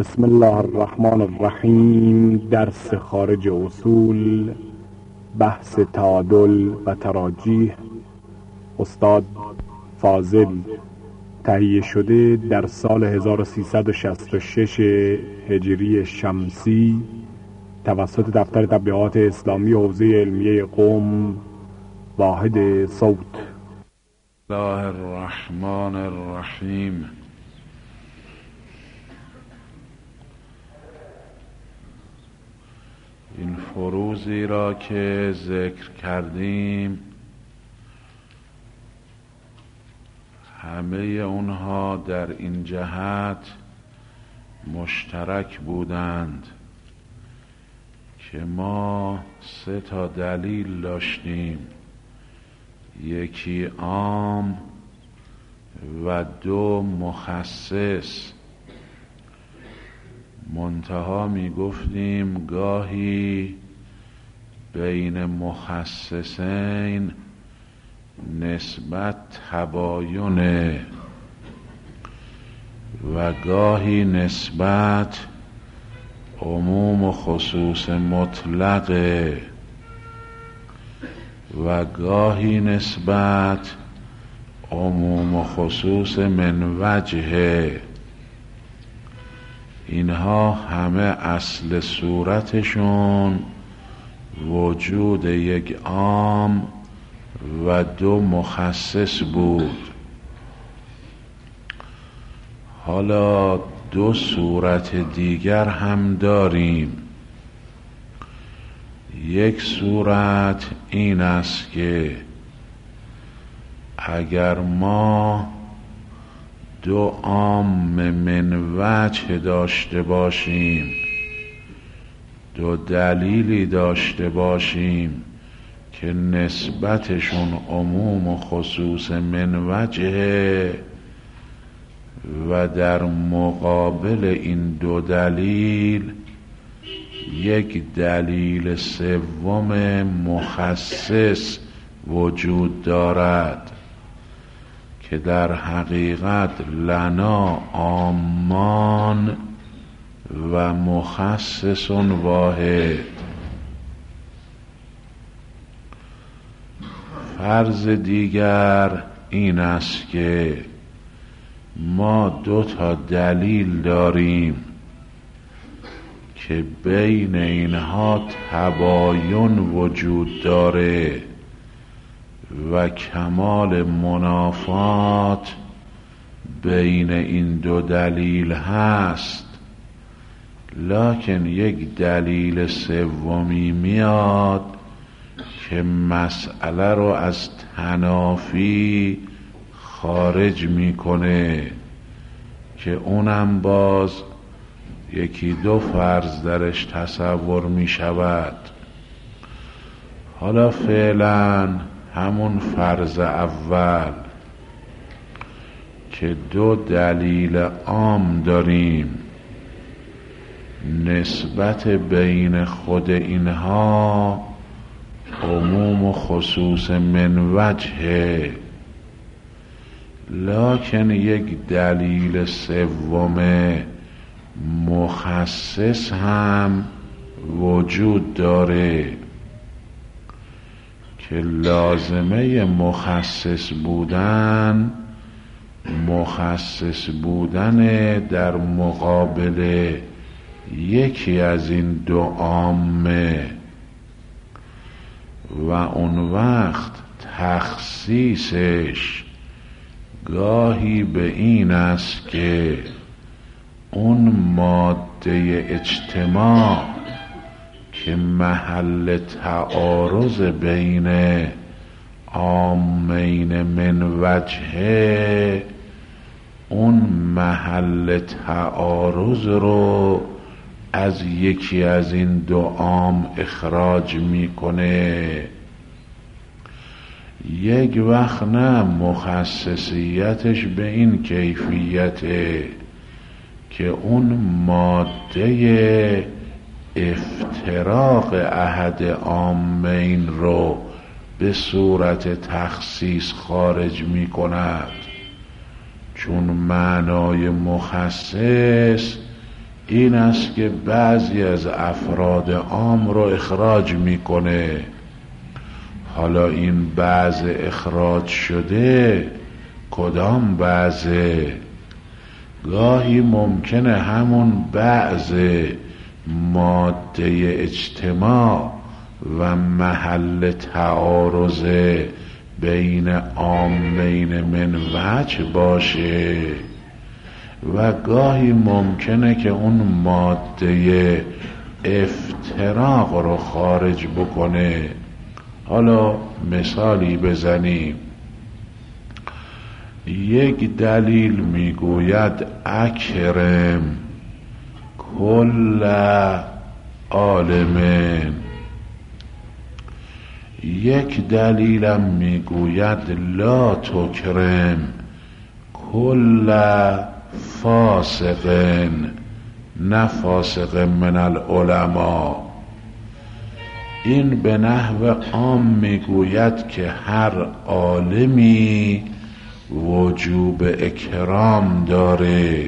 بسم الله الرحمن الرحیم. درس خارج اصول، بحث تعادل و تراجیح، استاد فاضل. تهیه شده در سال 1366 هجری شمسی توسط دفتر تبلیغات اسلامی حوزه علمیه قم، واحد صوت. الله الرحمن الرحیم. این فروزی را که ذکر کردیم همه اونها در این جهت مشترک بودند که ما 3 دلیل داشتیم، یکی عام و 2 مخصص. منتها می گفتیم گاهی بین مخصصین نسبت تباینه و گاهی نسبت عموم و خصوص مطلقه و گاهی نسبت عموم و خصوص من وجهه. اینها همه اصل صورتشون وجود یک عام و 2 مخصص بود. حالا 2 صورت دیگر هم داریم. یک صورت این است که اگر ما 2 عام من وجه داشته باشیم، 2 دلیلی داشته باشیم که نسبتشون عموم و خصوص من وجه و در مقابل این 2 دلیل یک دلیل سوم مخصص وجود دارد که در حقیقت لنا عامان و مخصص واحد. فرض دیگر این است که ما 2 دلیل داریم که بین اینها تباین وجود داره و کمال منافات بین این 2 دلیل هست، لکن یک دلیل سومی میاد که مسئله رو از تنافی خارج میکنه که اونم باز 1-2 فرض درش تصور میشود. حالا فعلا همون فرض اول که 2 دلیل عام داریم، نسبت بین خود اینها عموم و خصوص من وجهه، لکن یک دلیل سوم مخصص هم وجود داره که لازمه مخصص بودن در مقابل یکی از این 2 عامه و اون وقت تخصیصش گاهی به این است که اون ماده اجتماع که محل تعارض بین عامین من وجهه، اون محل تعارض رو از یکی از این 2 عام اخراج میکنه. یک وقت نه مخصصیتش به این کیفیته که اون ماده افتراق احد عامین رو به صورت تخصیص خارج می کند، چون معنای مخصص این است که بعضی از افراد عام رو اخراج میکنه. حالا این بعض اخراج شده کدام بعضه؟ گاهی ممکنه همون بعض ماده اجتماع و محل تعارض بین عامین من وجه باشه و گاهی ممکنه که اون ماده افتراق رو خارج بکنه. حالا مثالی بزنیم. یک دلیل میگوید اکرم کل عالم، یک دلیلم میگوید لا تکرم کل فاسق، نه فاسق من العلماء. این به نحو عام میگوید که هر عالمی وجوب اکرام داره.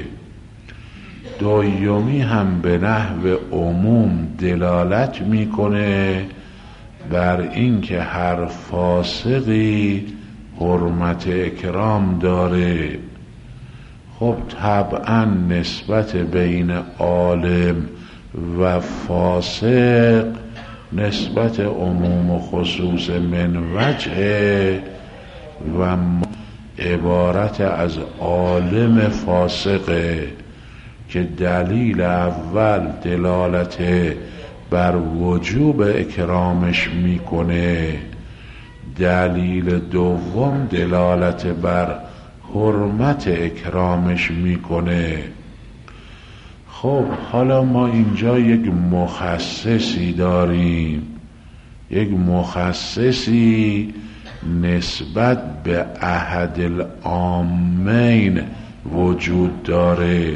دومی هم به نحو عموم دلالت میکنه بر اینکه هر فاسقی حرمت اکرام داره. خب طبعا نسبت بین عالم و فاسق نسبت عموم و خصوص من وجه و عبارت از عالم فاسقه که دلیل اول دلالت بر وجوب اکرامش میکنه، دلیل دوم دلالت بر حرمت اکرامش میکنه. خب حالا ما اینجا یک مخصصی داریم، یک مخصصی نسبت به احد العامین وجود داره.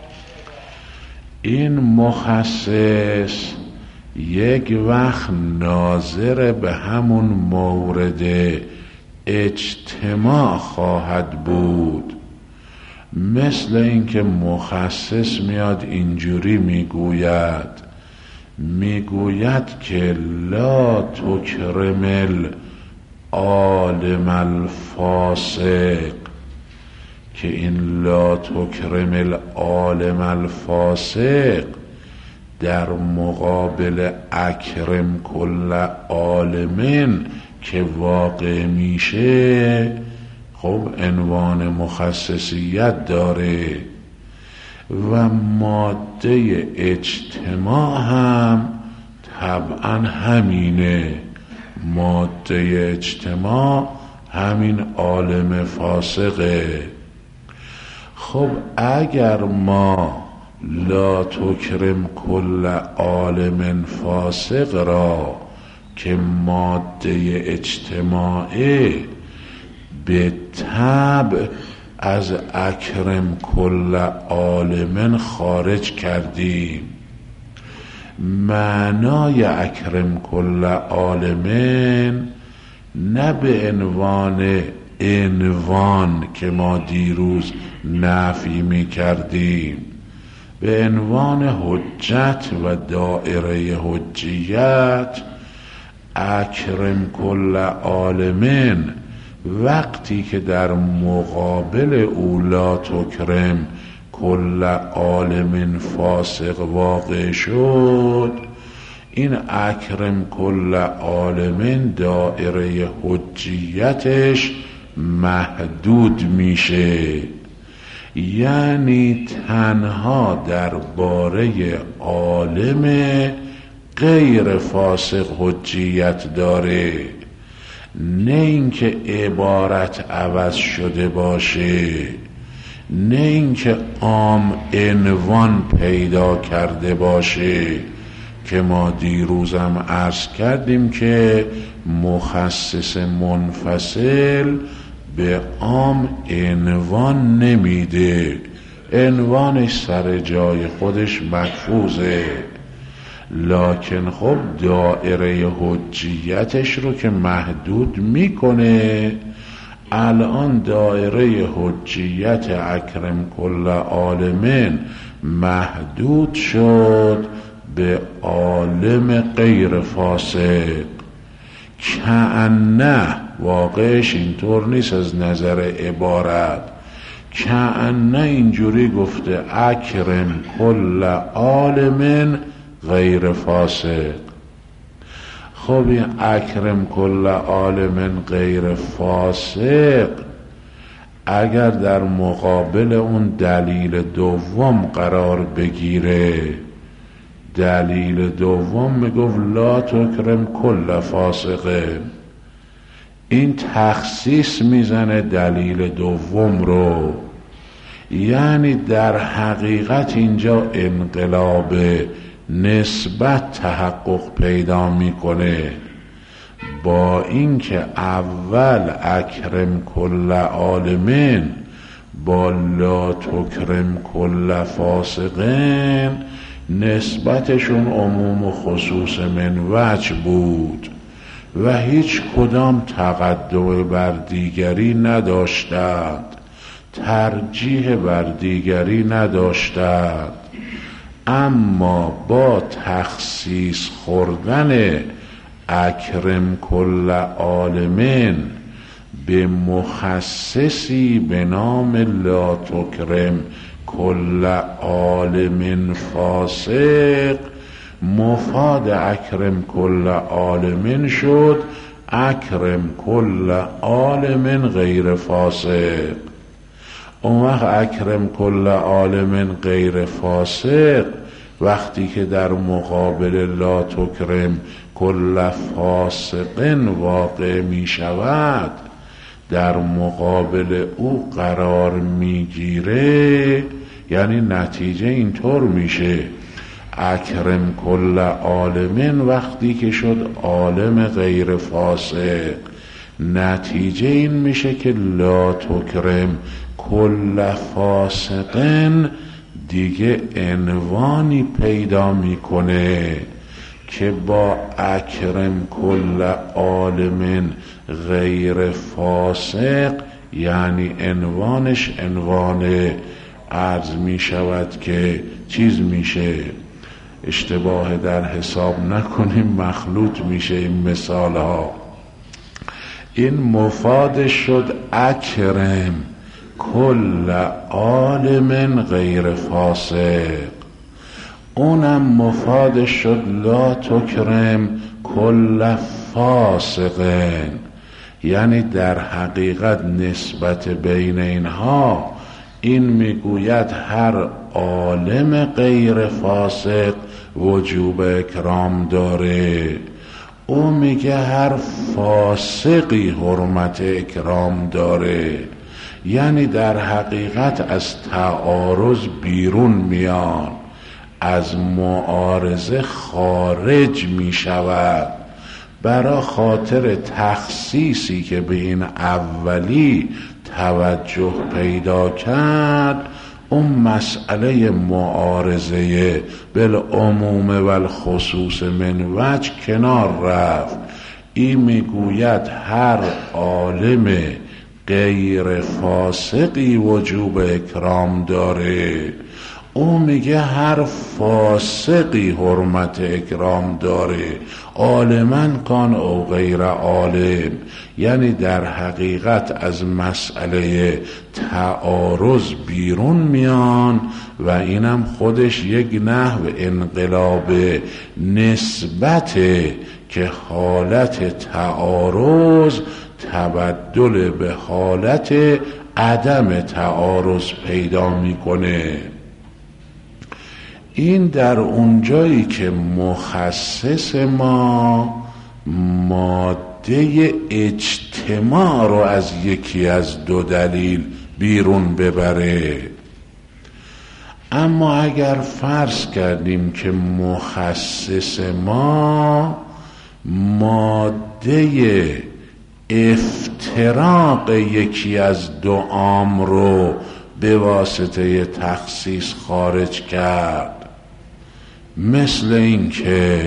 این مخصص یک وقت ناظر به همون مورد اجتماع خواهد بود، مثل اینکه مخصص میاد اینجوری میگوید که لا تکرم العالم الفاسق، که این لا تکرم العالم الفاسق در مقابل اکرم کل عالمین که واقع میشه خب عنوان مخصصیت داره و ماده اجتماع هم طبعا همینه. ماده اجتماع همین عالم فاسقه. خب اگر ما لا تکرم کل عالم فاسق را که ماده اجتماعه به طبع از اکرم کل عالم خارج کردیم، معنای اکرم کل عالمین نه به عنوان که ما دیروز نفی می کردیم، به عنوان حجت و دائره حجیت. اکرم کل عالمین وقتی که در مقابل او لا تکرم کل عالم فاسق واقع شد، این اکرم کل عالمین دائره حجیتش محدود میشه، یعنی تنها درباره عالم غیر فاسق حجیت داره، نه اینکه عبارت عوض شده باشه، نه اینکه عام عنوان پیدا کرده باشه که ما دیروزم عرض کردیم که مخصص منفصل به عام عنوان نمیده، عنوانش سر جای خودش محفوظه، لکن خب دائره حجیتش رو که محدود میکنه، الان دایره حجیت اکرم کل عالمین محدود شد به عالم غیر فاسق. کأنه، واقعش اینطور نیست از نظر عبارت، کأنه اینجوری گفته اکرم کل عالم غیر فاسق. خب این اکرم کل عالم غیر فاسق اگر در مقابل اون دلیل دوم قرار بگیره، دلیل دوم میگفت لا تکرم کل فاسقه، این تخصیص میزنه دلیل دوم رو، یعنی در حقیقت اینجا انقلاب نسبت تحقق پیدا میکنه. با اینکه اول اکرم کل عالمین با لا تکرم کل فاسقین نسبتشون عموم و خصوص من وجه بود و هیچ کدام تقدم بر دیگری نداشتند، ترجیح بر دیگری نداشتند. اما با تخصیص خوردن اکرم کل عالمین به مخصصی به نام لا تکرم کل عالم فاسق، مفاد اکرم کل عالمین شد اکرم کل عالم غیر فاسق. اون وقت اکرم کل عالم غیر فاسق وقتی که در مقابل لا تکرم کل فاسق واقع می شود، در مقابل او قرار میگیره، یعنی نتیجه اینطور میشه اکرم کل عالمین وقتی که شد عالم غیر فاسق، نتیجه این میشه که لا تکرم کل فاسقن دیگه عنوانی پیدا میکنه که با اکرم کل عالم غیر فاسق، یعنی عنوانش عنوان عرض می شود که چیز میشه، اشتباه در حساب نکنیم مخلوط میشه این مثال ها. این مفاد شد اکرم کل عالم غیر فاسق، اونم مفاد شد لا تکرم کل فاسقین، یعنی در حقیقت نسبت بین اینها این میگوید هر عالم غیر فاسق وجوب اکرام داره، او میگه هر فاسقی حرمت اکرام داره، یعنی در حقیقت از تعارض بیرون میان، از معارضه خارج می شود. برای خاطر تخصیصی که به این اولی توجه پیدا کرد، اون مسئله معارضه بالعموم و الخصوص من وجه کنار رفت. این میگوید هر عالم غیر فاسقی وجوب اکرام داره، او میگه هر فاسقی حرمت اکرام داره، عالمن کان او غیر عالم، یعنی در حقیقت از مسئله تعارض بیرون میان و اینم خودش یک نحو انقلاب نسبته که حالت تعارض تبدل به حالت عدم تعارض پیدا میکنه. این در اونجایی که مخصص ما ماده اجتماع رو از یکی از دو دلیل بیرون ببره. اما اگر فرض کردیم که مخصص ما ماده افتراق یکی از دو عام رو به واسطه تخصیص خارج کرد، مثل این که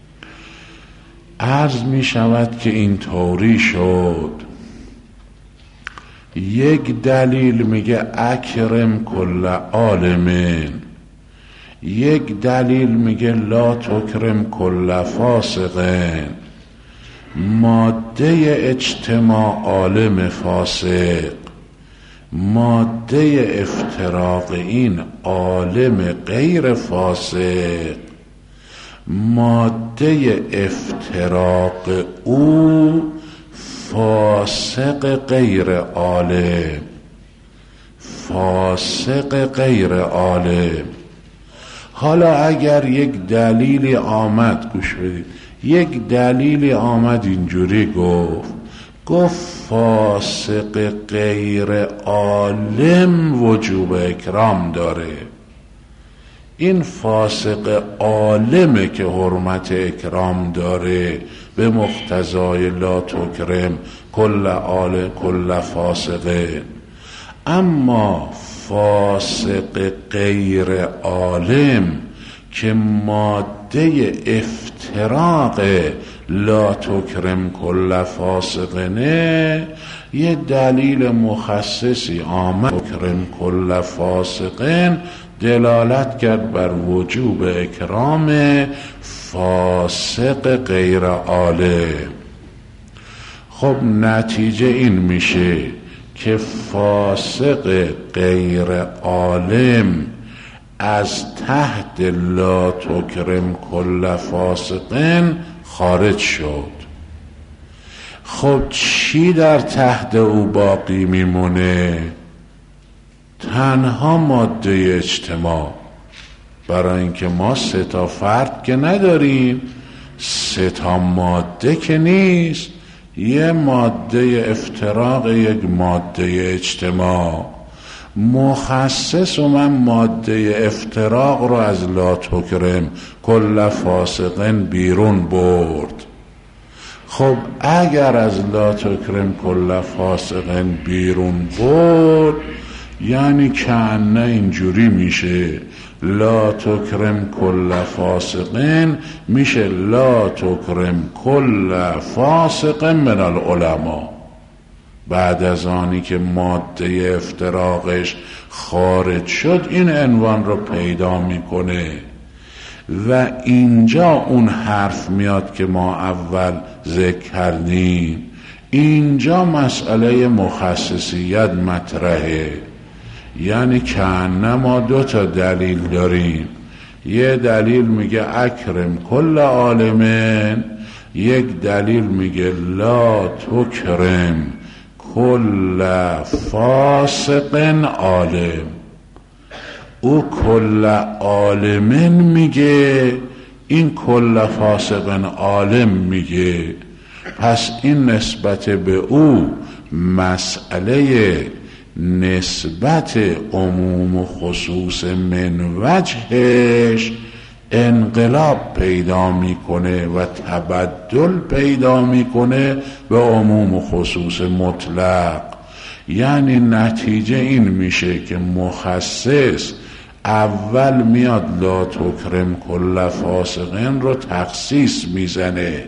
عرض می شود که این طوری شد یک دلیل میگه اکرم کل عالمین، یک دلیل میگه لا تکرم کل فاسقین. ماده اجتماع عالم فاسق، ماده افتراق این عالم غیر فاسق، ماده افتراق او فاسق غیر عالم، فاسق غیر عالم. حالا اگر یک دلیلی آمد، گوش بدید، یک دلیلی آمد اینجوری گفت فاسق غیر عالم وجوب اکرام داره. این فاسق عالمه که حرمت اکرام داره به مقتضای لا تکرم کل عالم کل فاسقه. اما فاسق غیر عالم که ماده افتراق لا تکرم کل فاسقنه، یه دلیل مخصصی آمد تکرم کل فاسقن دلالت کرد بر وجوب اکرام فاسق غیر عالم. خب نتیجه این میشه که فاسق غیر عالم از تحت لا تکرم کل فاسقن خارج شد. خب چی در تحت او باقی میمونه؟ تنها ماده اجتماع. برای اینکه ما 3 تا فرد که نداریم، 3 تا ماده که نیست، یه ماده افتراق، یک ماده اجتماع. مخصص و من ماده افتراق رو از لا تکرم کل فاسقن بیرون برد. خب اگر از لا تکرم کل فاسقن بیرون برد، یعنی کأنه اینجوری میشه لا تکرم کل فاسقن میشه لا تکرم کل فاسق من العلماء. بعد از آنی که ماده افتراقش خارج شد این عنوان رو پیدا میکنه و اینجا اون حرف میاد که ما اول ذکر کردیم. اینجا مسئله مخصصیت مطرحه. یعنی کأنه ما 2 تا دلیل داریم. یه دلیل میگه اکرم کل عالمین، یک دلیل میگه لا تکرم کل فاسق عالم. او کل عالمین میگه، این کل فاسق عالم میگه. پس این نسبت به او مسئله نسبت عموم و خصوص من وجهش انقلاب پیدا میکنه و تبدل پیدا میکنه به عموم و خصوص مطلق. یعنی نتیجه این میشه که مخصص اول میاد لا تکرم کل فاسقین رو تخصیص میزنه،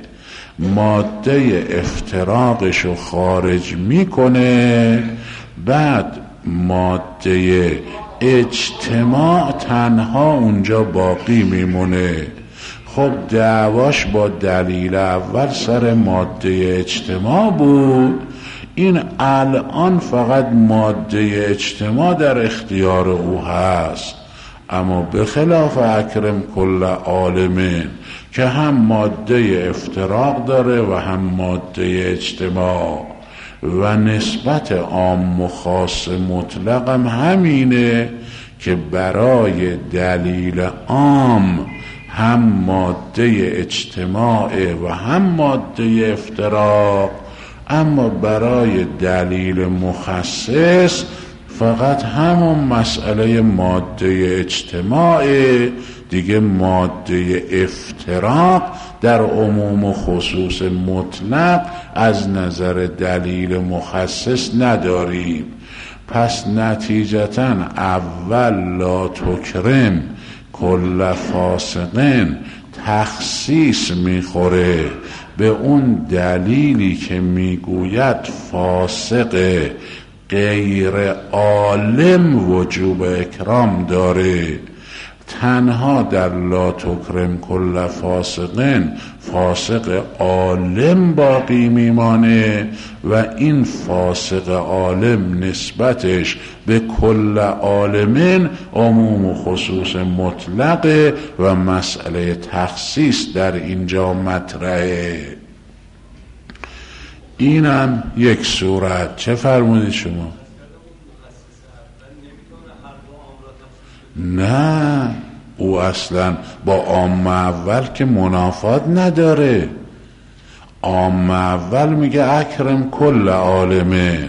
ماده افتراقش رو خارج میکنه، بعد ماده اجتماع تنها اونجا باقی میمونه. خب دعواش با دلیل اول سر ماده اجتماع بود، این الان فقط ماده اجتماع در اختیار او هست. اما به خلاف اکرم کل عالمین که هم ماده افتراق داره و هم ماده اجتماع و نسبت عام و خاص مطلق هم همینه که برای دلیل عام هم ماده اجتماع و هم ماده افتراق، اما برای دلیل مخصص فقط همون مسئله ماده اجتماع دیگه. ماده افتراق در عموم و خصوص مطلق از نظر دلیل مخصص نداریم. پس نتیجتاً اول لا تکرم کل فاسقین تخصیص میخوره به اون دلیلی که میگوید فاسق غیر عالم وجوب اکرام داره. تنها در لا تکرم کل فاسقن فاسق عالم باقی میمانه و این فاسق عالم نسبتش به کل عالمین عموم و خصوص مطلقه و مسئله تخصیص در اینجا مطرحه. اینم یک صورت. چه فرمودید شما؟ نه، او اصلا با عام اول که منافات نداره. عام اول میگه اکرم کل عالمه،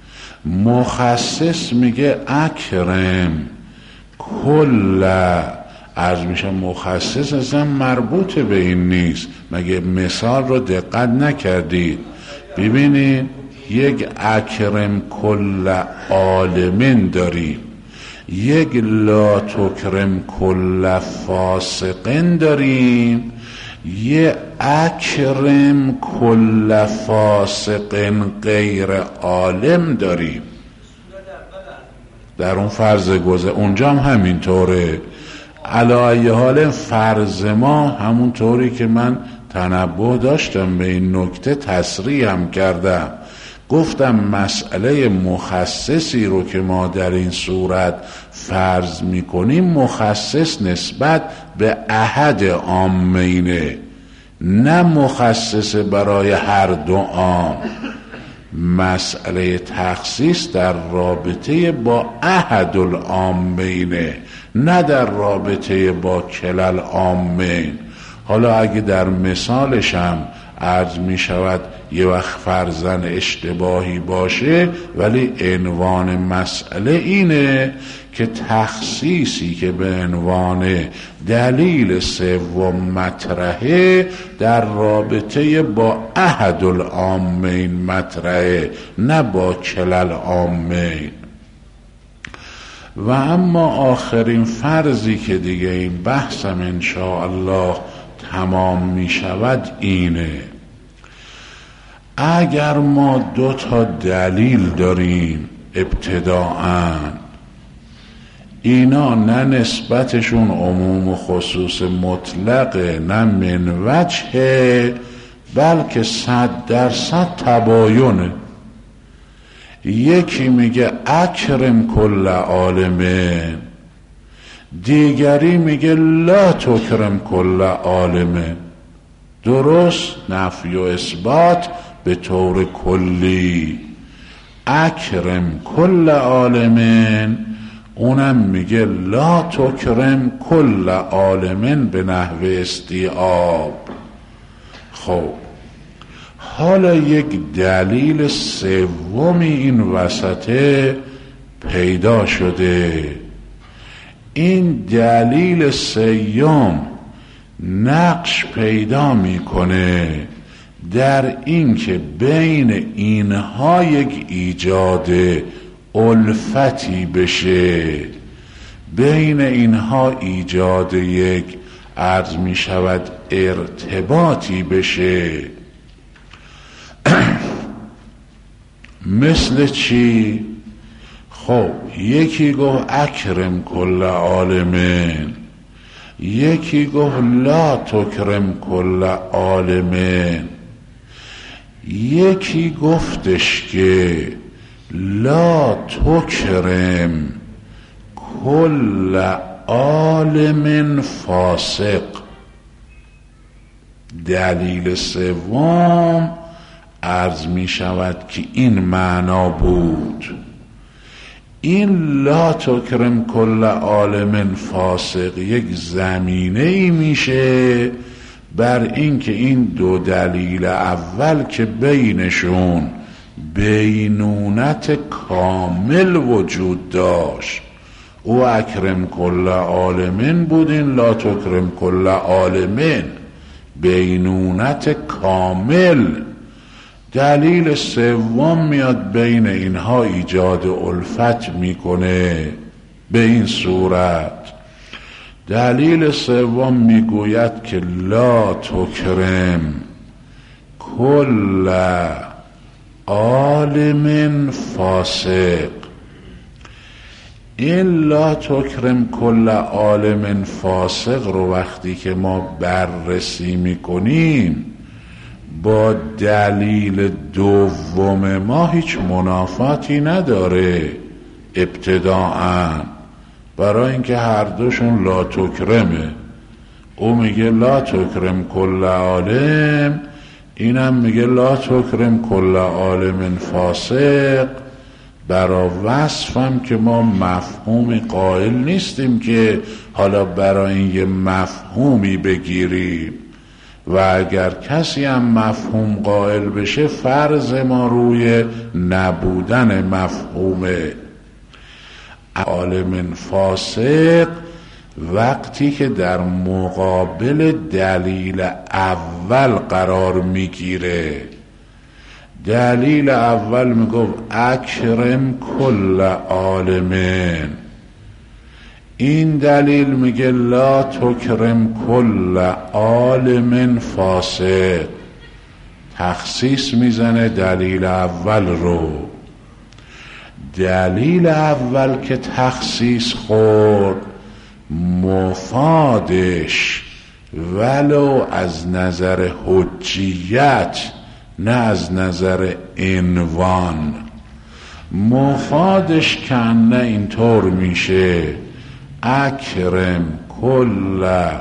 مخصص میگه اکرم کل. عرض میشه مخصص اصلا مربوط به این نیست. مگه مثال رو دقت نکردید؟ ببینید یک اکرم کل عالمین داریم، یک لا تکرم کل فاسقن داریم، یک اکرم کل فاسقن غیر عالم داریم. در اون فرض گذر اونجا هم همینطوره. علی ای حال فرض ما همون طوری که من تنبه داشتم به این نکته تصریح هم کردم. گفتم مسئله مخصصی رو که ما در این صورت فرض میکنیم مخصص نسبت به احد عامینه، نه مخصص برای هر دو عام. مسئله تخصیص در رابطه با احد العامینه، نه در رابطه با کلل عامین. حالا اگه در مثالش هم عرض می شود یه وقت فرضاً اشتباهی باشه، ولی عنوان مسئله اینه که تخصیصی که به عنوان دلیل سوم مطرحه در رابطه با احد العامین مطرحه، نه با کلل عامین. و اما آخرین فرضی که دیگه این بحثم انشاءالله تمام می شود اینه: اگر ما 2 دلیل داریم ابتداءً، اینا نه نسبتشون عموم و خصوص مطلقه نه من وجهه، بلکه 100% تباینه. یکی میگه اکرم کل عالمه، دیگری میگه لا تکرم کل عالمه. درست؟ نفی و اثبات به طور کلی. اکرم کل عالمین، اونم میگه لا تکرم کل عالمین به نحو استیعاب. خب حالا یک دلیل سومی این وسطه پیدا شده. این دلیل سوم نقش پیدا میکنه در این که بین اینها یک ایجاد الفتی بشه، بین اینها ایجاد یک عرض می شود ارتباطی بشه. مثل چی؟ خب یکی گفت اکرم کل عالمین، یکی گفت لا تکرم کل عالمین، یکی گفتش که لا تکرم کل عالم فاسق. دلیل سوم عرض می شود که این معنا بود. این لا تکرم کل عالم فاسق یک زمینه ای میشه بر این که این 2 دلیل اول که بینشون بینونت کامل وجود داشت، او اکرم کل عالمین بود، این لا تکرم کل عالمین، بینونت کامل. دلیل سوم میاد بین اینها ایجاد الفت میکنه به این صورت. دلیل سوم میگوید که لا تکرم کل عالم فاسق. این لا تکرم کل عالم فاسق رو وقتی که ما بررسی میکنیم با دلیل دوم ما هیچ منافاتی نداره ابتداءً، برای اینکه هر دوشون لا تکرمه. او میگه لا تکرم کل عالم، اینم میگه لا تکرم کل عالم فاسق. برای وصفم که ما مفهومی قائل نیستیم که حالا برای این یه مفهومی بگیریم، و اگر کسی هم مفهوم قائل بشه فرض ما روی نبودن مفهومه. عالم فاسق وقتی که در مقابل دلیل اول قرار میگیره، دلیل اول میگفت اکرم کل عالمین، این دلیل میگه لا تکرم کل عالم فاسق، تخصیص میزنه دلیل اول رو. دلیل اول که تخصیص خورد مفادش ولو از نظر حجیت نه از نظر عنوان، مفادش کنه اینطور میشه اکرم کل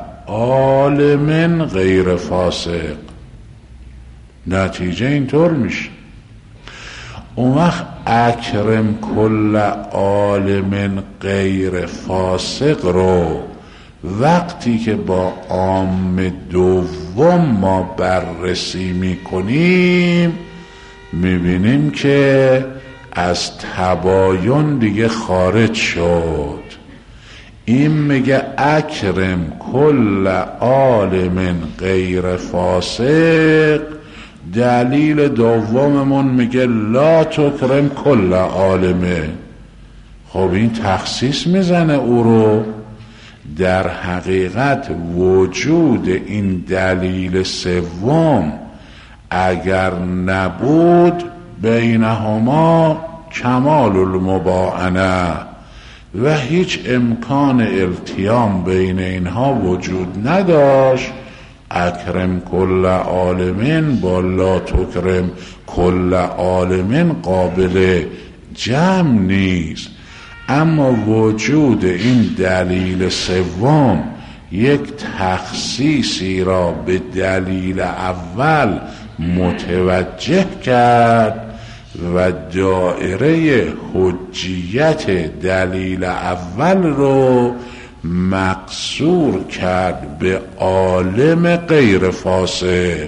عالم غیر فاسق، نتیجه اینطور میشه. اون وقت اکرم کل عالم غیر فاسق رو وقتی که با عام دوم ما بررسی میکنیم میبینیم که از تباین دیگه خارج شد. این میگه اکرم کل عالم غیر فاسق، دلیل دوممون میگه لا تکرم کل عالمه. خب این تخصیص میزنه او رو. در حقیقت وجود این دلیل سوم اگر نبود بینهما کمال المباینه و هیچ امکان التیام بین اینها وجود نداشت، اکرم کل عالمین با لا تکرم کل عالمین قابل جمع نیست. اما وجود این دلیل سوم یک تخصیصی را به دلیل اول متوجه کرد و دایره حجیت دلیل اول رو مقصور کرد به عالم غیر فاسق.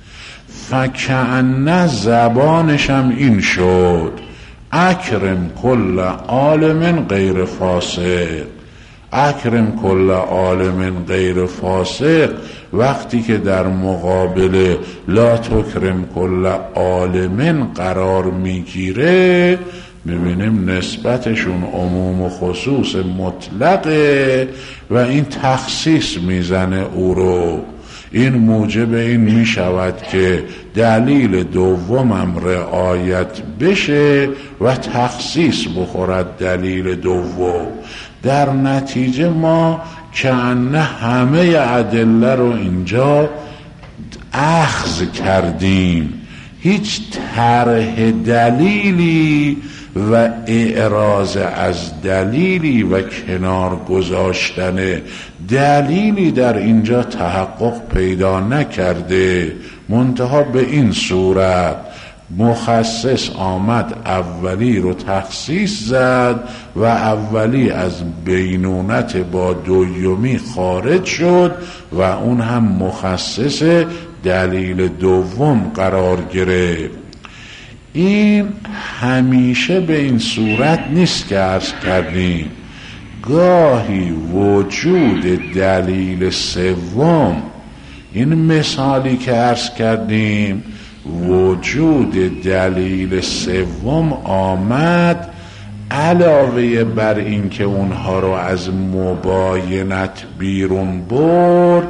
فکأن زبانش هم این شد اکرم کل عالم غیر فاسق. اکرم کل عالم غیر فاسق وقتی که در مقابل لا تکرم کل عالم قرار میگیره میبینیم نسبتشون عموم و خصوص مطلقه و این تخصیص میزنه او رو. این موجب این میشود که دلیل دومم رعایت بشه و تخصیص بخورد دلیل دوم. در نتیجه ما کنه همه ادله رو اینجا اخذ کردیم، هیچ طرح دلیلی و اعراض از دلیلی و کنار گذاشتن دلیلی در اینجا تحقق پیدا نکرده. منتها به این صورت مخصص آمد اولی رو تخصیص زد و اولی از بینونت با دومی خارج شد و اون هم مخصص دلیل دوم قرار گرفت. این همیشه به این صورت نیست که عرض کردیم، گاهی وجود دلیل سوم، این مثالی که عرض کردیم وجود دلیل سوم آمد علاوه بر این که اونها رو از مباینت بیرون برد،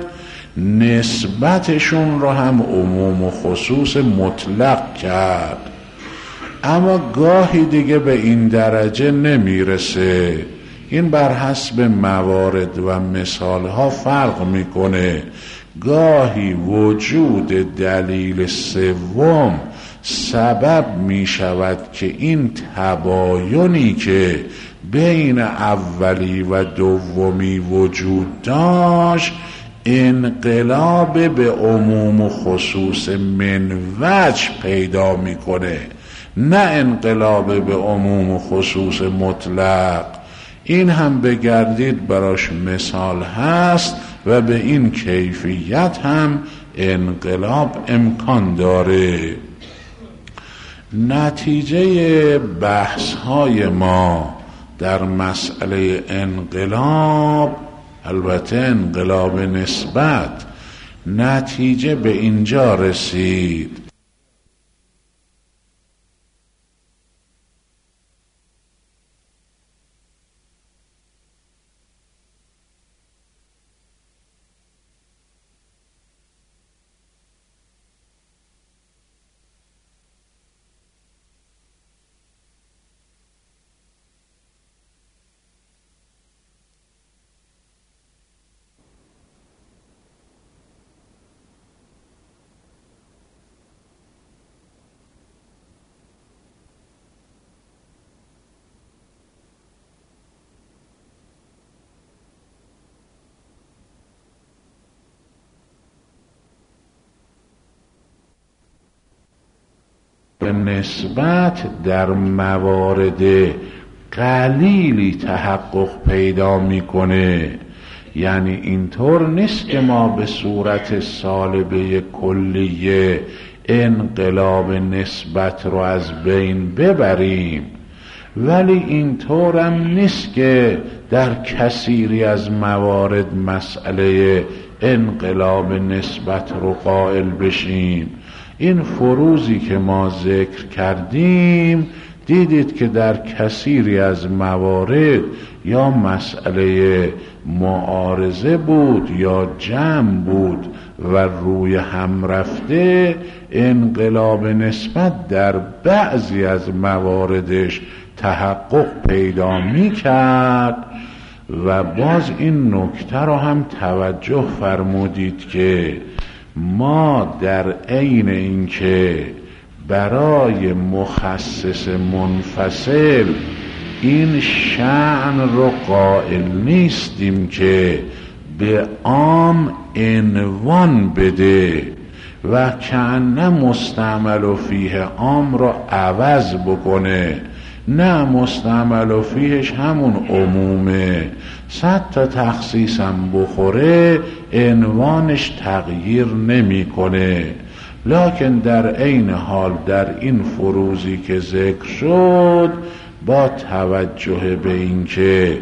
نسبتشون رو هم عموم و خصوص مطلق کرد. اما گاهی دیگه به این درجه نمیرسه. این بر حسب موارد و مثالها فرق میکنه. گاهی وجود دلیل سوم سبب میشود که این تباینی که بین اولی و دومی وجود داشت انقلاب به عموم و خصوص من وجه پیدا میکنه، نه انقلاب به عموم و خصوص مطلق. این هم بگردید براش مثال هست و به این کیفیت هم انقلاب امکان داره. نتیجه بحث های ما در مسئله انقلاب، البته انقلاب نسبت، نتیجه به اینجا رسید به نسبت در موارد قلیلی تحقق پیدا میکنه. یعنی اینطور نیست که ما به صورت سالبه کلیه انقلاب نسبت رو از بین ببریم، ولی اینطورم نیست که در کثیری از موارد مسئله انقلاب نسبت رو قائل بشیم. این فروزی که ما ذکر کردیم دیدید که در کثیری از موارد یا مسئله معارضه بود یا جمع بود و روی هم رفته، انقلاب نسبت در بعضی از مواردش تحقق پیدا می کرد. و باز این نکته رو هم توجه فرمودید که ما در عین اینکه برای مخصص منفصل این شأن رو قائل نیستیم که به عام عنوان بده و کأن مستعمل و فیه عام رو عوض بکنه، نه مستعمل و فیهش همون عمومه، 100 تا تخصیص هم بخوره عنوانش تغییر نمیکنه. لکن در عین حال در این فروزی که ذکر شد با توجه به اینکه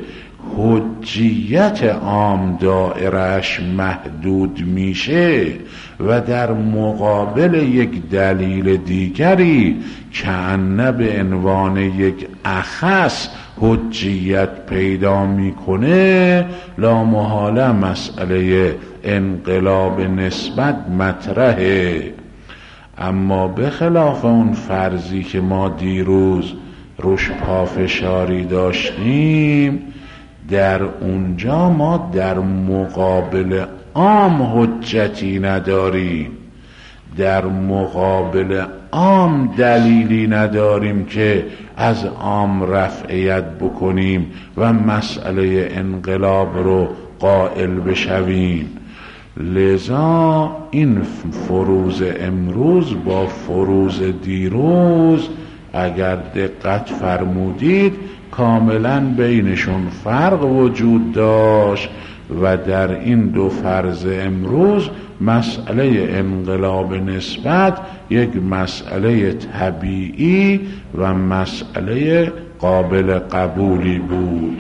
حجیت عام دائرش محدود میشه و در مقابل یک دلیل دیگری کأنه به عنوان یک اخص حجیت پیدا میکنه، لامحاله مسئله انقلاب نسبت مطرحه. اما به خلاف اون فرضی که ما دیروز روش پافشاری داشتیم، در اونجا ما در مقابل عام حجتی نداریم، در مقابل عام دلیلی نداریم که از عام رفعیت بکنیم و مسئله انقلاب رو قائل بشویم. لذا این فروز امروز با فروز دیروز اگر دقت فرمودید کاملا بینشون فرق وجود داشت و در این دو فرض امروز مسئله انقلاب نسبت یک مسئله طبیعی و مسئله قابل قبولی بود.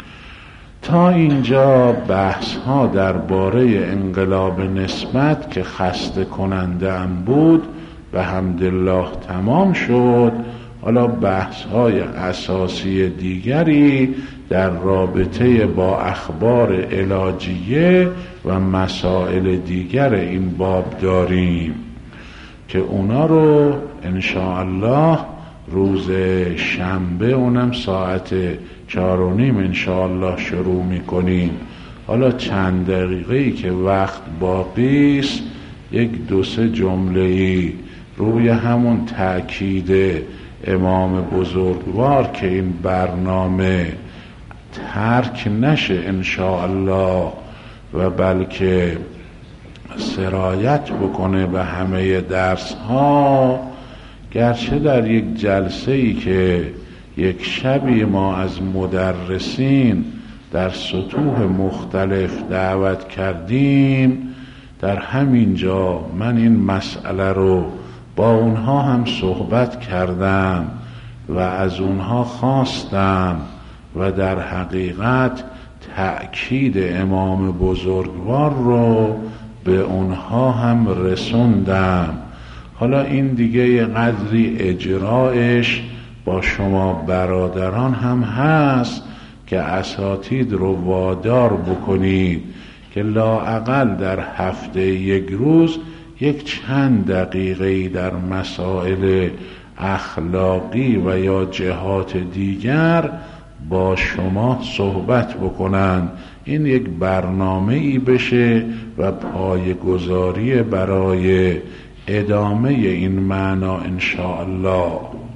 تا اینجا بحث ها درباره انقلاب نسبت که خسته کننده ام بود به حمدالله تمام شد. حالا بحث های اساسی دیگری در رابطه با اخبار علاجیه و مسائل دیگر این باب داریم که اونا رو انشاءالله روز شنبه اونم ساعت 4:30 انشاءالله شروع میکنیم. حالا چند دقیقه‌ای که وقت باقی است، 1-2 جمله‌ای روی همون تأکید امام بزرگوار که این برنامه ترک نشه انشاءالله و بلکه سرایت بکنه به همه درس ها، گرچه در یک جلسه ای که یک شبی ما از مدرسین در سطوح مختلف دعوت کردیم، در همین جا من این مسئله رو با اونها هم صحبت کردم و از اونها خواستم و در حقیقت تأکید امام بزرگوار رو به اونها هم رسوندم. حالا این دیگه یه قدری اجرایش با شما برادران هم هست که اساتید رو وادار بکنید که لااقل در هفته 1 روز چند دقیقه‌ای در مسائل اخلاقی و یا جهات دیگر با شما صحبت بکنن. این یک برنامه‌ای بشه و پایه‌گذاری برای ادامه این معنا انشاءالله.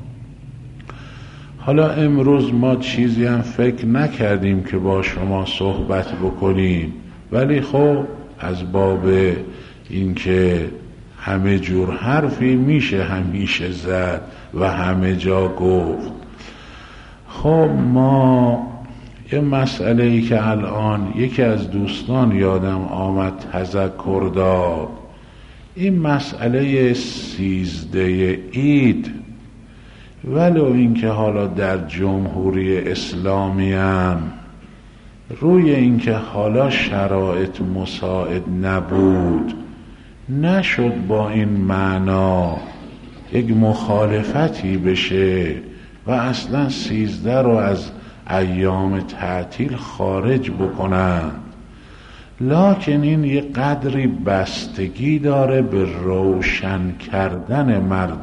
حالا امروز ما چیزی هم فکر نکردیم که با شما صحبت بکنیم، ولی خب از باب اینکه همه جور حرفی میشه همیشه زد و همه جا گفت. خب ما یه مسئله ای که الان یکی از دوستان یادم آمد تذکر داد، این مسئله 13 عید، ولو اینکه حالا در جمهوری اسلامی هم روی اینکه حالا شرایط مساعد نبود نشد با این معنا یک مخالفتی بشه و اصلا 13 رو از ایام تعطیل خارج بکنن، لکن این یه قدری بستگی داره به روشن کردن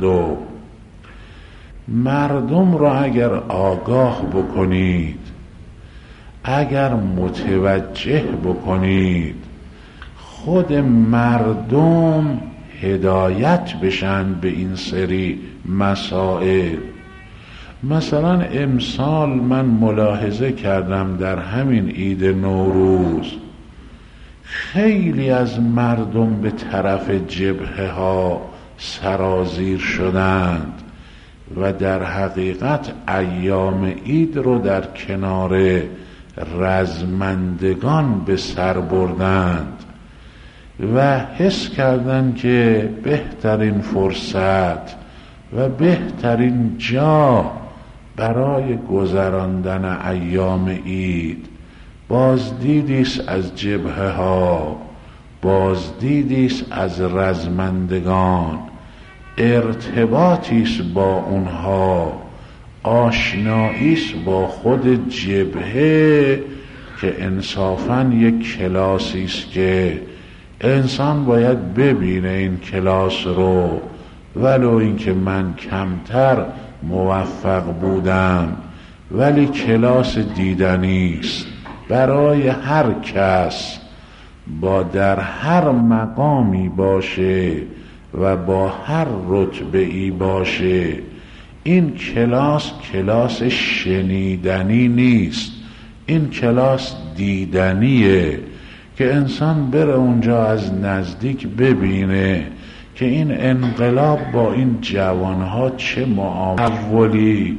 مردم رو اگر آگاه بکنید، اگر متوجه بکنید، خود مردم هدایت بشن به این سری مسائل. مثلا امسال من ملاحظه کردم در همین عید نوروز خیلی از مردم به طرف جبهه ها سرازیر شدند و در حقیقت ایام عید رو در کنار رزمندگان به سر بردند و حس کردند که بهترین فرصت و بهترین جا برای گذراندن ایام عید بازدیدیست از جبهه ها، بازدیدیست از رزمندگان، ارتباطیست با اونها، آشناییست با خود جبهه که انصافاً یک کلاسیست که انسان باید ببینه این کلاس رو، ولو اینکه من کمتر موفق بودم ولی کلاس دیدنیست برای هر کس، با در هر مقامی باشه و با هر رتبه‌ای باشه. این کلاس شنیدنی نیست، این کلاس دیدنیه که انسان بره اونجا از نزدیک ببینه که این انقلاب با این جوانها چه معاملی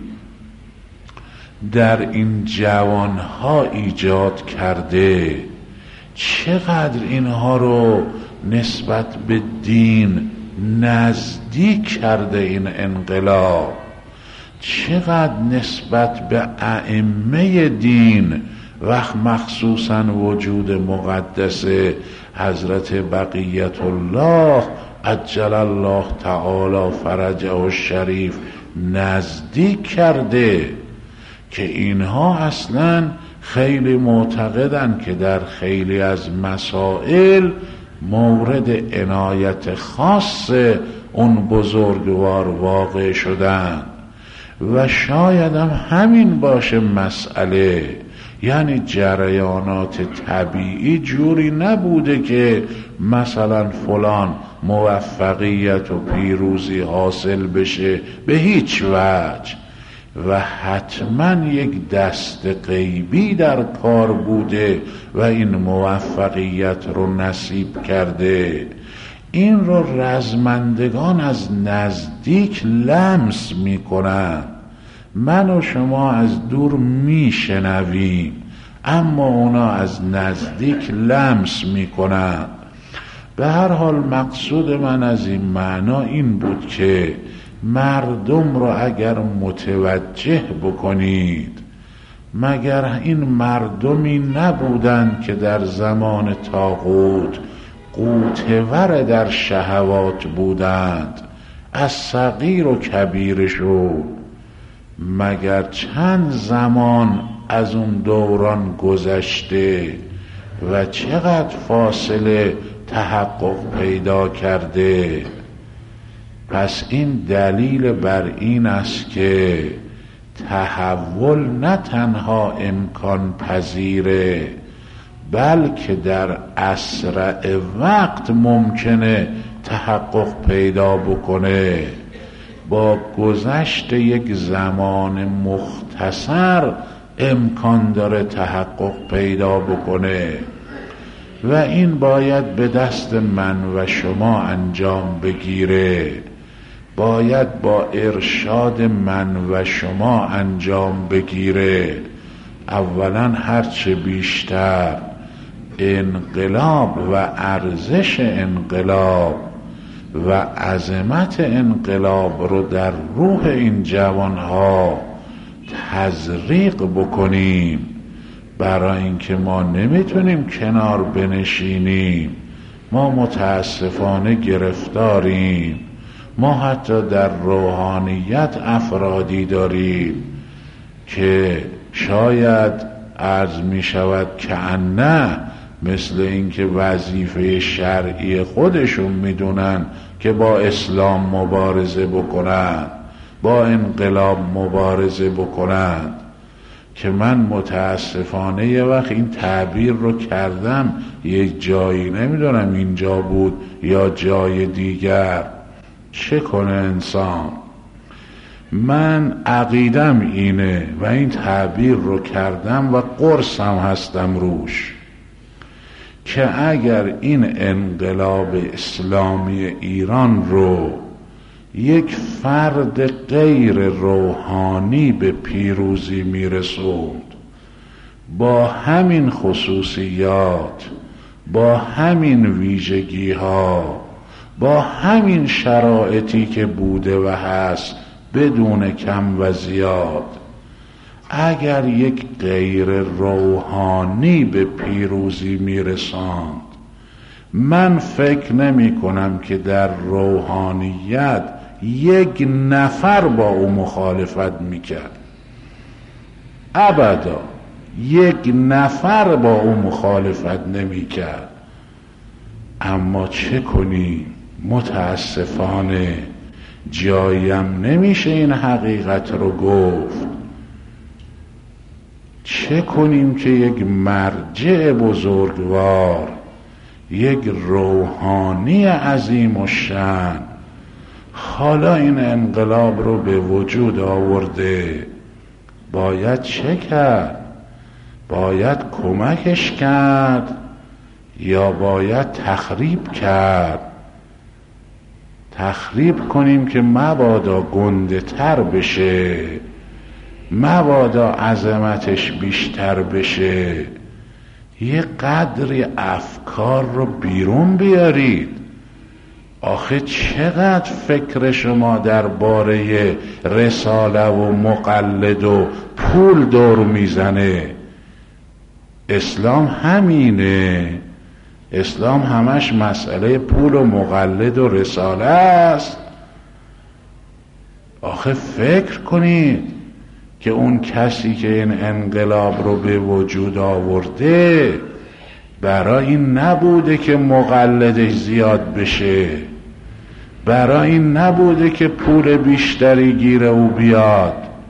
در این جوانها ایجاد کرده، چقدر اینها رو نسبت به دین نزدیک کرده این انقلاب، چقدر نسبت به ائمه دین و مخصوصا وجود مقدس حضرت بقیت الله عجل الله تعالی فرجه الشریف نزدیک کرده که اینها اصلا خیلی معتقدن که در خیلی از مسائل مورد عنایت خاص اون بزرگوار واقع شدن. و شاید هم همین باشه مسئله، یعنی جریانات طبیعی جوری نبوده که مثلا فلان موفقیت و پیروزی حاصل بشه به هیچ وجه، و حتما یک دست غیبی در کار بوده و این موفقیت رو نصیب کرده. این رو رزمندگان از نزدیک لمس میکنن، من و شما از دور میشنویم اما اونا از نزدیک لمس میکنن. به هر حال مقصود من از این معنا این بود که مردم رو اگر متوجه بکنید، مگر این مردمی نبودند که در زمان طاغوت غوطه‌ور در شهوات بودند، از صغیر و کبیرشون؟ مگر چند زمان از اون دوران گذشته و چقدر فاصله تحقق پیدا کرده؟ پس این دلیل بر این است که تحول نه تنها امکان پذیره، بلکه در اسرع وقت ممکنه تحقق پیدا بکنه. با گذشت یک زمان مختصر امکان داره تحقق پیدا بکنه و این باید به دست من و شما انجام بگیره، باید با ارشاد من و شما انجام بگیره. اولا هرچه بیشتر انقلاب و ارزش انقلاب و عظمت انقلاب رو در روح این جوانها تزریق بکنیم، برای اینکه ما نمیتونیم کنار بنشینیم. ما متاسفانه گرفتاریم. ما حتی در روحانیت افرادی داریم که شاید عرض می شود که نه، مثل اینکه وظیفه شرعی خودشون میدونن که با اسلام مبارزه بکنن، با انقلاب مبارزه بکنن. که من متاسفانه یه وقت این تعبیر رو کردم، یک جایی نمیدونم اینجا بود یا جای دیگر، چه کنه انسان؟ من عقیدم اینه و این تعبیر رو کردم و قرصم هستم روش که اگر این انقلاب اسلامی ایران رو یک فرد غیر روحانی به پیروزی میرسوند، با همین خصوصیات، با همین ویژگی ها، با همین شرایطی که بوده و هست بدون کم و زیاد، اگر یک غیر روحانی به پیروزی میرساند، من فکر نمی کنم که در روحانیت یک نفر با او مخالفت میکرد. ابدا یک نفر با او مخالفت نمیکرد. اما چه کنیم؟ متاسفانه جایم نمیشه این حقیقت رو گفت. چه کنیم که یک مرجع بزرگوار، یک روحانی عظیم و شأن حالا این انقلاب رو به وجود آورده، باید چه کرد؟ باید کمکش کرد یا باید تخریب کرد؟ تخریب کنیم که مبادا گنده تر بشه، مبادا عظمتش بیشتر بشه. یه قدری افکار رو بیرون بیارید. آخه چقدر فکر شما درباره رساله و مقلد و پول دور میزنه؟ اسلام همینه. اسلام همش مسئله پول و مقلد و رساله است. آخه فکر کنید که اون کسی که این انقلاب رو به وجود آورده برای این نبوده که مقلدش زیاد بشه، برای این نبوده که پول بیشتری گیر او بیاد،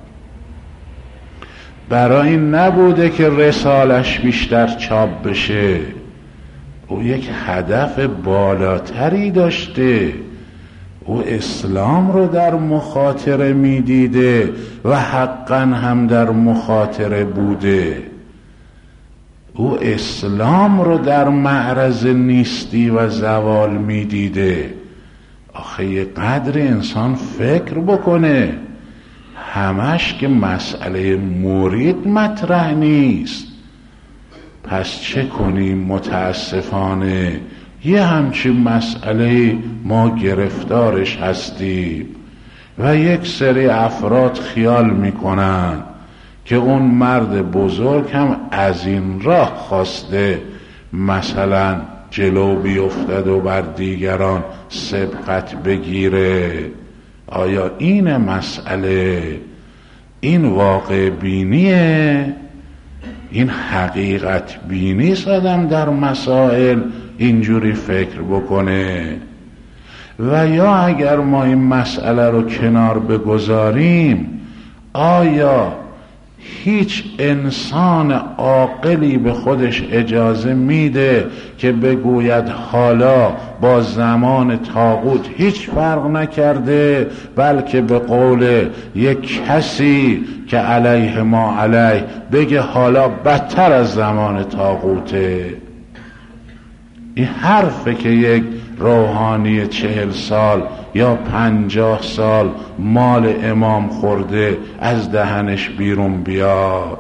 برای این نبوده که رسالش بیشتر چاپ بشه، او یک هدف بالاتری داشته. او اسلام رو در مخاطره میدیده و حقا هم در مخاطره بوده. او اسلام رو در معرض نیستی و زوال میدیده. آخه یه قدر انسان فکر بکنه، همش که مسئله مرید مطرح نیست. پس چه کنیم؟ متاسفانه یه همچین مسئله ما گرفتارش هستیم و یک سری افراد خیال میکنن که اون مرد بزرگ هم از این راه خواسته مثلا جلو بیفتد و بر دیگران سبقت بگیره. آیا این مسئله این واقع بینیه؟ این حقیقت بینی آدم در مسائل اینجوری فکر بکنه؟ و یا اگر ما این مسئله رو کنار بگذاریم، آیا هیچ انسان عاقلی به خودش اجازه میده که بگوید حالا با زمان طاغوت هیچ فرق نکرده، بلکه به قول یک کسی که علیه ما علیه بگه حالا بدتر از زمان طاغوته؟ این حرفه که یک روحانی 40 سال یا 50 سال مال امام خورده از دهنش بیرون بیاد.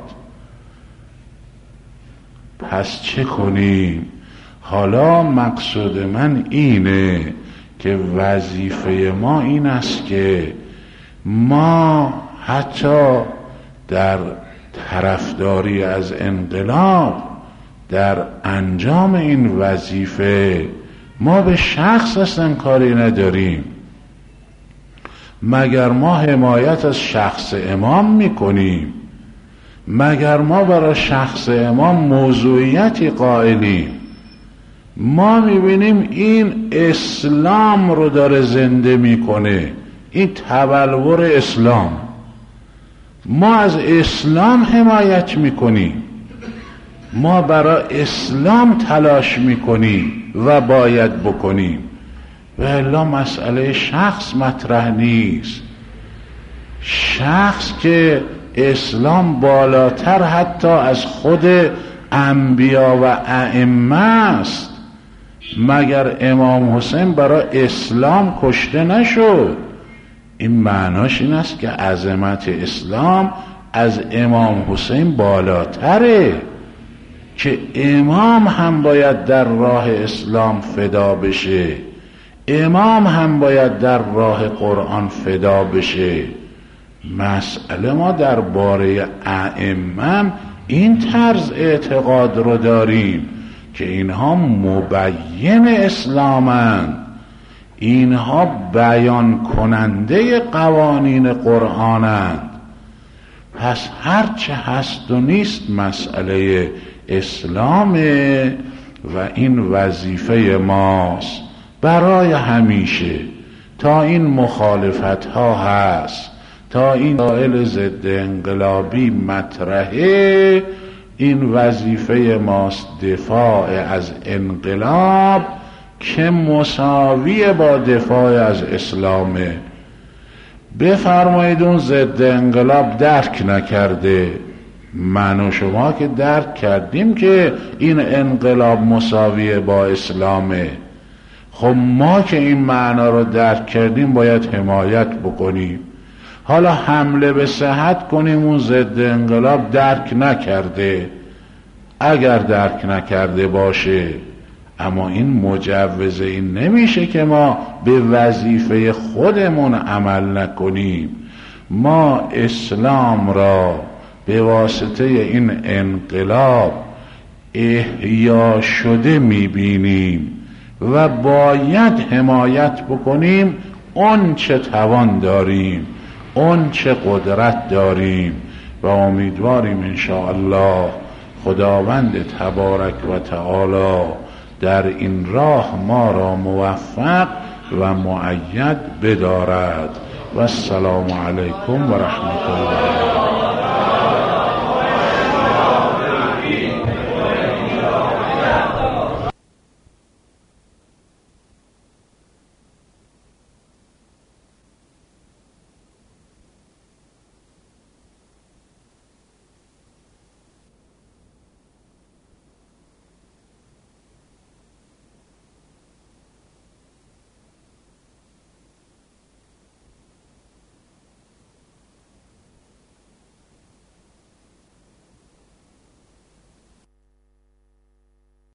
پس چه کنیم؟ حالا مقصود من اینه که وظیفه ما این است که ما حتی در طرفداری از انقلاب، در انجام این وظیفه، ما به شخص اصلا کاری نداریم. مگر ما حمایت از شخص امام میکنیم؟ مگر ما برای شخص امام موضوعیتی قائلیم؟ ما میبینیم این اسلام رو داره زنده میکنه، این تبلور اسلام. ما از اسلام حمایت میکنیم، ما برای اسلام تلاش میکنیم و باید بکنیم، و الا مسئله شخص مطرح نیست. شخص که اسلام بالاتر حتی از خود انبیا و ائمه است. مگر امام حسین برای اسلام کشته نشد؟ این معناش این است که عظمت اسلام از امام حسین بالاتره، که امام هم باید در راه اسلام فدا بشه، امام هم باید در راه قرآن فدا بشه. مسئله ما درباره ائمه این طرز اعتقاد رو داریم که اینها مبین اسلامند، اینها بیان کننده قوانین قرآنند. پس هرچه هست و نیست مسئله اسلامه و این وظیفه ماست برای همیشه. تا این مخالفت ها هست، تا این مسائل ضد انقلابی مطرحه، این وظیفه ماست دفاع از انقلاب که مساوی با دفاع از اسلامه. بفرمایید اون ضد انقلاب درک نکرده، من و شما که درک کردیم که این انقلاب مساوی با اسلامه. خب ما که این معنا رو درک کردیم باید حمایت بکنیم. حالا حمله به صحت کنیم اون ضد انقلاب درک نکرده، اگر درک نکرده باشه، اما این مجوز این نمیشه که ما به وظیفه خودمون عمل نکنیم. ما اسلام را به واسطه این انقلاب احیا شده میبینیم و باید حمایت بکنیم اون چه توان داریم، اون چه قدرت داریم، و امیدواریم انشاءالله خداوند تبارک و تعالی در این راه ما را موفق و مؤید بدارد. و السلام علیکم و رحمت الله.